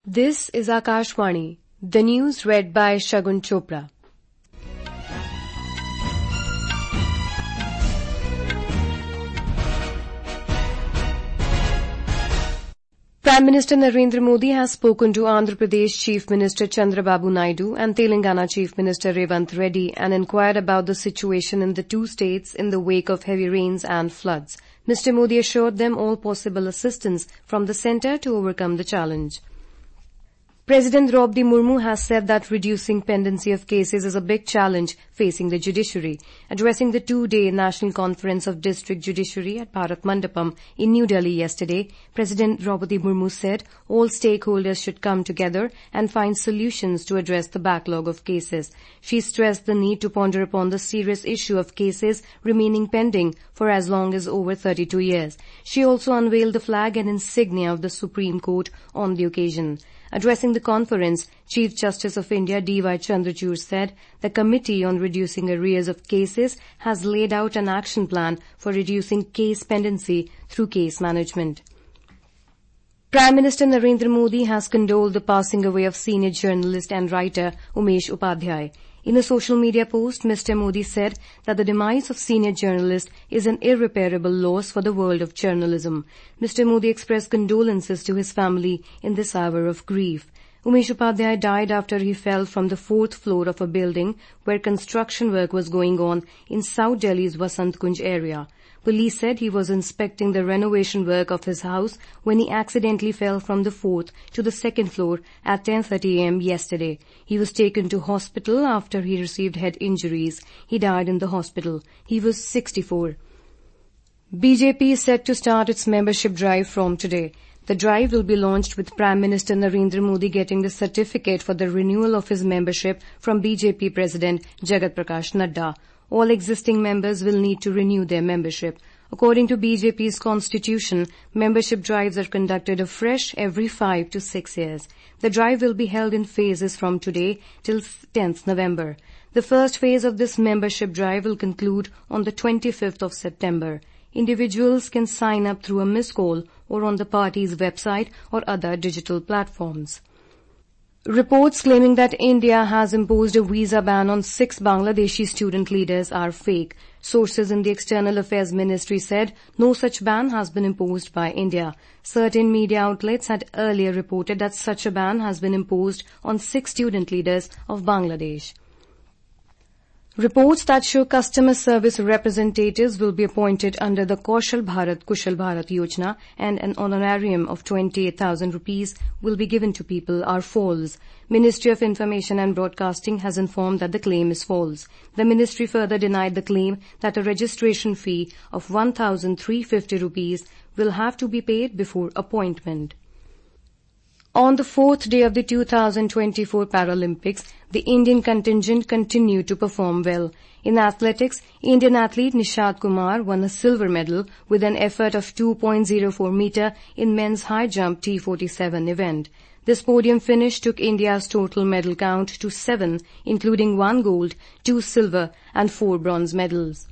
This is Akashvani, the news read by Shagun Chopra. Prime Minister Narendra Modi has spoken to Andhra Pradesh Chief Minister Chandrababu Naidu and Telangana Chief Minister Revanth Reddy and inquired about the situation in the two states in the wake of heavy rains and floods. Mr. Modi assured them all possible assistance from the centre to overcome the challenge. President Draupadi Murmu has said that reducing pendency of cases is a big challenge facing the judiciary. Addressing the two-day National Conference of District Judiciary at Bharat Mandapam in New Delhi yesterday, President Draupadi Murmu said all stakeholders should come together and find solutions to address the backlog of cases. She stressed the need to ponder upon the serious issue of cases remaining pending for as long as over 32 years. She also unveiled the flag and insignia of the Supreme Court on the occasion. Addressing the conference, Chief Justice of India D.Y. Chandrachud said the Committee on Reducing Arrears of Cases has laid out an action plan for reducing case pendency through case management. Prime Minister Narendra Modi has condoled the passing away of senior journalist and writer Umesh Upadhyay. In a social media post, Mr. Modi said that the demise of senior journalist is an irreparable loss for the world of journalism. Mr. Modi expressed condolences to his family in this hour of grief. Umesh Upadhyay died after he fell from the 4th floor of a building where construction work was going on in South Delhi's Vasant Kunj area. Police said he was inspecting the renovation work of his house when he accidentally fell from the 4th to the 2nd floor at 10:30 a.m. yesterday. He was taken to hospital after he received head injuries. He died in the hospital. He was 64. BJP is set to start its membership drive from today. The drive will be launched with Prime Minister Narendra Modi getting the certificate for the renewal of his membership from BJP President Jagat Prakash Nadda. All existing members will need to renew their membership. According to BJP's constitution, membership drives are conducted afresh every 5 to 6 years. The drive will be held in phases from today till 10th November. The first phase of this membership drive will conclude on the 25th of September. Individuals can sign up through a missed call or on the party's website or other digital platforms. Reports claiming that India has imposed a visa ban on 6 Bangladeshi student leaders are fake. Sources in the External Affairs Ministry said no such ban has been imposed by India. Certain media outlets had earlier reported that such a ban has been imposed on 6 student leaders of Bangladesh. Reports that show customer service representatives will be appointed under the Kaushal Bharat Kushal Bharat Yojana and an honorarium of 28,000 rupees will be given to people are false. Ministry of Information and Broadcasting has informed that the claim is false. The ministry further denied the claim that a registration fee of 1,350 rupees will have to be paid before appointment. On the 4th day of the 2024 Paralympics, the Indian contingent continued to perform well. In athletics, Indian athlete Nishad Kumar won a silver medal with an effort of 2.04 meter in men's high jump T47 event. This podium finish took India's total medal count to 7, including 1 gold, 2 silver and 4 bronze medals.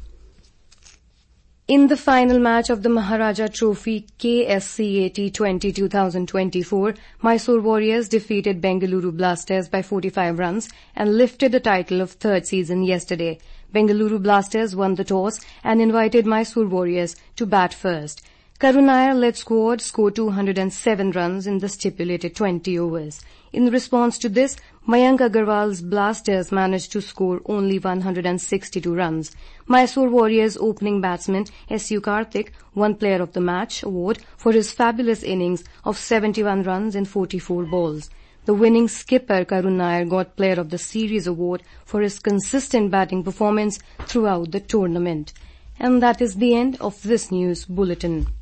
In the final match of the Maharaja Trophy KSCA T20 2024, Mysore Warriors defeated Bengaluru Blasters by 45 runs and lifted the title of 3rd season yesterday. Bengaluru Blasters won the toss and invited Mysore Warriors to bat first. Karun Nair-led squad scored 207 runs in the stipulated 20 overs. In response to this, Mayank Agarwal's Blasters managed to score only 162 runs. Mysore Warriors opening batsman S.U. Karthik won Player of the Match award for his fabulous innings of 71 runs in 44 balls. The winning skipper Karun Nair got Player of the Series award for his consistent batting performance throughout the tournament. And that is the end of this news bulletin.